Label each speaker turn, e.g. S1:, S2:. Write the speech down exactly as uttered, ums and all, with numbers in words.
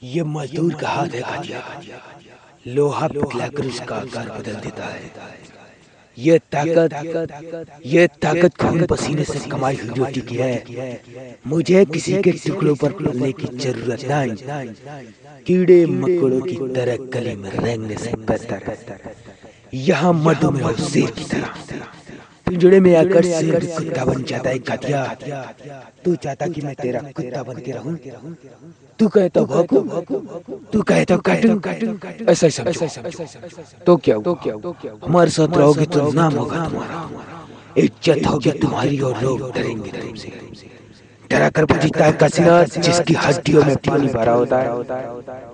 S1: ये मजदूर का हाथ है घटिया, लोहा पिघलाकर उसका आकार बदल देता है। ये ताकत ये ताकत खून पसीने से कमाई हुई रोटी की है। मुझे किसी के टुकड़ों पर पलने की जरूरत नहीं, कीड़े मकोड़ों की तरह गली में रेंगने से बेहतर यहाँ मधुमेह हो शेर की तरह पिंजड़े में आकर शेर भी कुत्ता बन जाता है। घटिया, तू चाहता कि मैं तेरा कुत्ता बन के रहूं? तू कहता भौंकूं, तू कहता काटूं, ऐसा ही समझो। तो क्या हुआ? हमारे साथ रहोगे तो नाम होगा तुम्हारा, इज्जत होगी तुम्हारी और लोग डरेंगे तुमसे। डरा कर जीता है कसीना जिसकी हड्डियों में पानी भरा होता है।